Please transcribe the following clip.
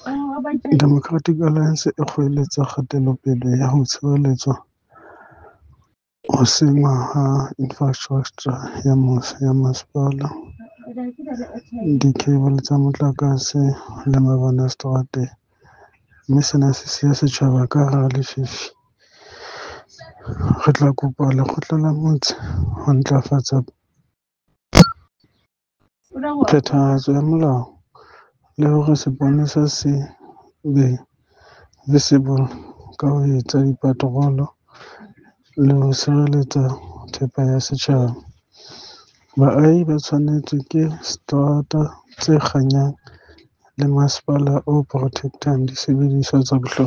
Democratic Alliance e kgoeletsa kgatelopele ya ho tshireletswa ho senngwa ha infrastraktjha ya masepala, dikebele tsa motlakase le mabone a seterateng, mme sena se siya setjhaba ka hara lefifi. Re tla kopa lekgotla la motse ho ntlafatsa phethahatso ya molao le hore sepolesa se be visible ka ho etsa dipaterone le ho sireletsa thepa ya setjhaba. Baahi ba tshwanetswe ke seterata tse kganyang le masepala o protect-ang disebediswa tsa bohlokwa.